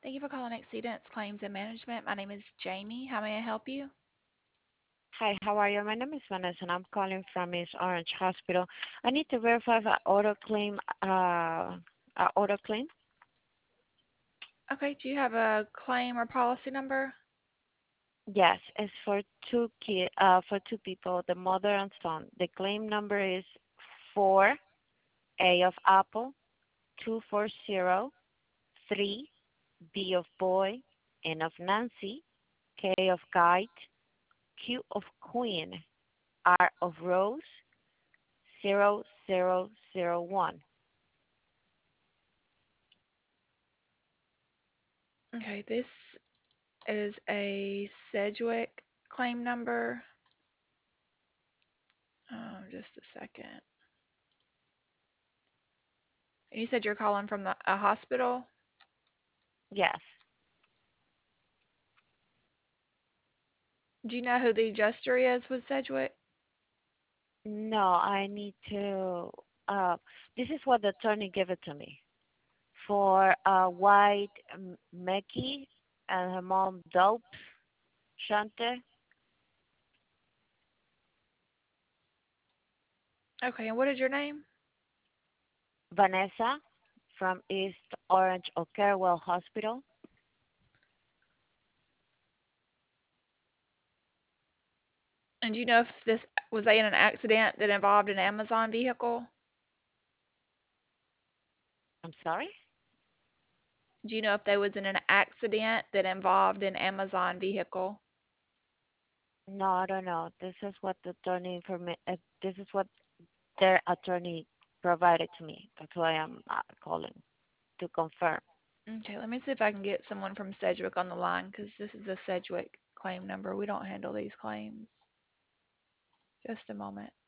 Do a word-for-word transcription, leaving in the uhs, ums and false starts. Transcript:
Thank you for calling Exceedance Claims and Management. My name is Jamie. How may I help you? Hi, how are you? My name is Vanessa, and I'm calling from East Orange Hospital. I need to verify the auto claim, uh, uh, auto claim. Okay, do you have a claim or policy number? Yes, it's for two kid, uh, for two people, the mother and son. The claim number is four A of Apple, two four zero three B of boy, N of Nancy, K of kite, Q of queen, R of rose, zero zero zero one. Okay, this is a Sedgwick claim number. Oh, just a second. And you said you're calling from the, a hospital? Yes. Do you know who the adjuster is with Sedgwick? No, I need to. Uh, this is what the attorney gave it to me for uh, White M- Mekki and her mom Dope Shante Okay, and what is your name? Vanessa from East Orange Okerwell Hospital. And do you know if this was they in an accident that involved an Amazon vehicle? I'm sorry. Do you know if they was in an accident that involved an Amazon vehicle? No, I don't know. This is what the attorney informa- uh, This is what their attorney provided to me. That's why I'm uh, calling to confirm. Okay, let me see if I can get someone from Sedgwick on the line because this is a Sedgwick claim number. We don't handle these claims. Just a moment.